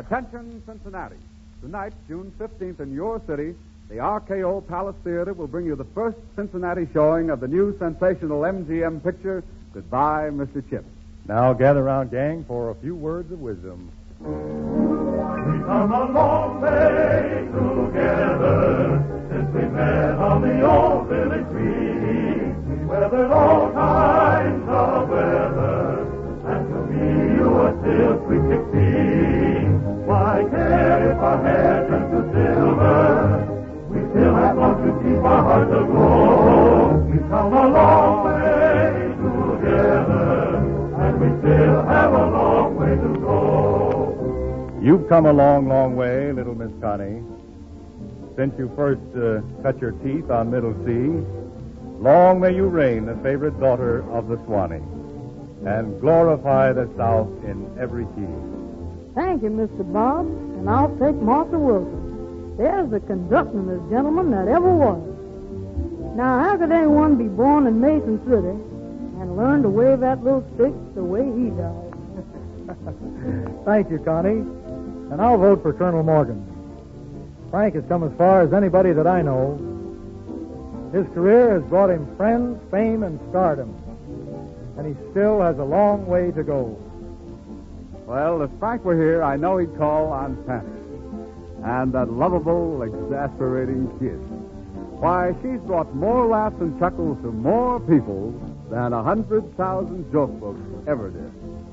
Attention, Cincinnati. Tonight, June 15th, in your city, the RKO Palace Theater will bring you the first Cincinnati showing of the new sensational MGM picture, Goodbye, Mr. Chips. Now gather round, gang, for a few words of wisdom. We've come a long way together since we met on the old village green. We weathered all kinds of weather, and to me you are still sweet 16. Why care if our hair turns to silver? We still have love to keep our hearts aglow. We've come a long way together, and we still have a long way to go. You've come a long, long way, little Miss Connie, since you first cut your teeth on Middle C. Long may you reign the favorite daughter of the Swanee, and glorify the South in every key. Thank you, Mr. Bob, and I'll take Martha Wilson. There's the conductingest gentleman that ever was. Now, how could anyone be born in Mason City and learn to wave that little stick the way he does? Thank you, Connie. And I'll vote for Colonel Morgan. Frank has come as far as anybody that I know. His career has brought him friends, fame, and stardom. And he still has a long way to go. Well, if Frank were here, I know he'd call on Penny. And that lovable, exasperating kid. Why, she's brought more laughs and chuckles to more people than 100,000 joke books ever did.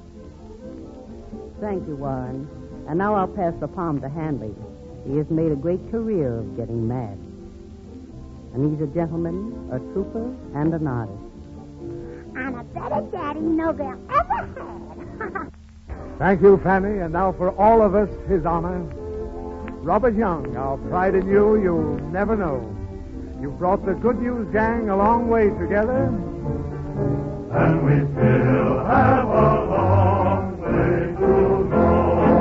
Thank you, Warren. And now I'll pass the palm to Hanley. He has made a great career of getting mad. And he's a gentleman, a trooper, and an artist. And a better daddy no girl ever had. Thank you, Fanny. And now for all of us, his honor, Robert Young, our pride in you, you'll never know. You've brought the Good News Gang a long way together. And we still have a long way to go.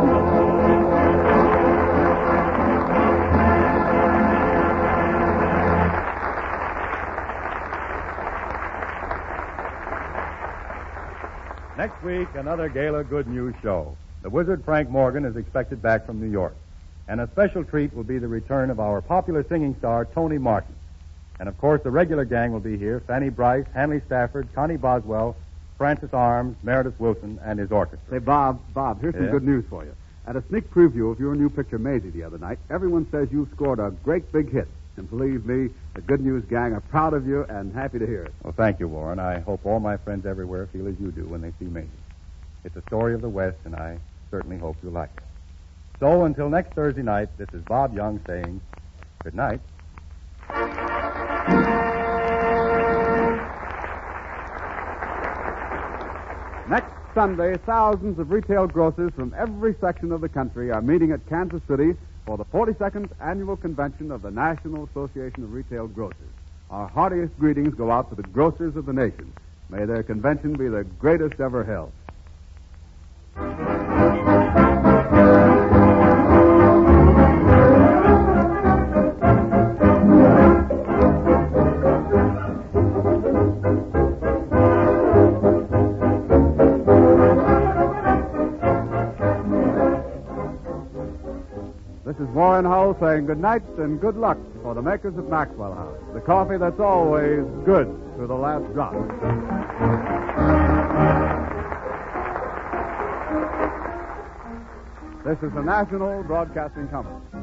Next week, another Gala Good News show. The wizard Frank Morgan is expected back from New York. And a special treat will be the return of our popular singing star, Tony Martin. And, of course, the regular gang will be here: Fanny Bryce, Hanley Stafford, Connie Boswell, Francis Arms, Meredith Wilson, and his orchestra. Say, Bob, here's some good news for you. At a sneak preview of your new picture, Maisie, the other night, everyone says you've scored a great big hit. And believe me, the Good News Gang are proud of you and happy to hear it. Well, thank you, Warren. I hope all my friends everywhere feel as you do when they see me. It's a story of the West, and I certainly hope you like it. So, until next Thursday night, this is Bob Young saying good night. Next Sunday, thousands of retail grocers from every section of the country are meeting at Kansas City for the 42nd Annual Convention of the National Association of Retail Grocers. Our heartiest greetings go out to the grocers of the nation. May their convention be the greatest ever held. This is Warren Hull saying good night and good luck for the makers of Maxwell House, the coffee that's always good to the last drop. This is the National Broadcasting Company.